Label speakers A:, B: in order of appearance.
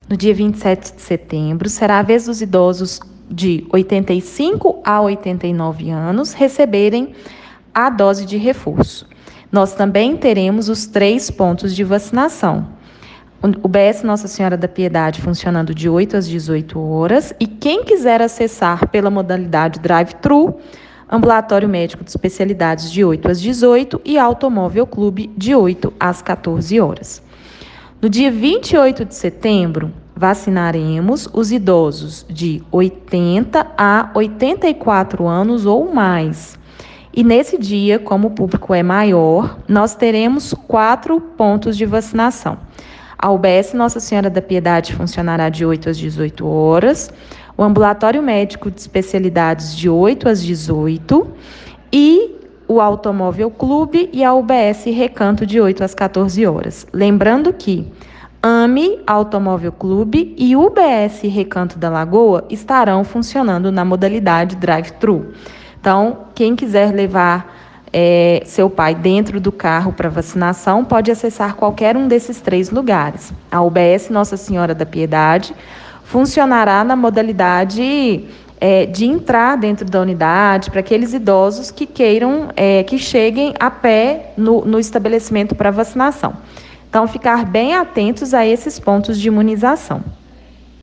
A: No dia 27 de setembro, será a vez dos idosos de 85 a 89 anos receberem a dose de reforço. Nós também teremos os 3 pontos de vacinação. O BS Nossa Senhora da Piedade funcionando de 8 às 18 horas e quem quiser acessar pela modalidade drive-thru, ambulatório médico de especialidades de 8 às 18 e automóvel clube de 8 às 14 horas. No dia 28 de setembro, vacinaremos os idosos de 80 a 84 anos ou mais. E nesse dia, como o público é maior, nós teremos 4 pontos de vacinação. A UBS Nossa Senhora da Piedade funcionará de 8 às 18 horas, o ambulatório médico de especialidades de 8 às 18 e o Automóvel Clube e a UBS Recanto de 8 às 14 horas. Lembrando que AME Automóvel Clube e UBS Recanto da Lagoa estarão funcionando na modalidade drive-thru. Então, quem quiser levar seu pai dentro do carro para vacinação pode acessar qualquer um desses 3 lugares. A UBS Nossa Senhora da Piedade funcionará na modalidade de entrar dentro da unidade para aqueles idosos que queiram, que cheguem a pé no estabelecimento para vacinação. Então, ficar bem atentos a esses pontos de imunização.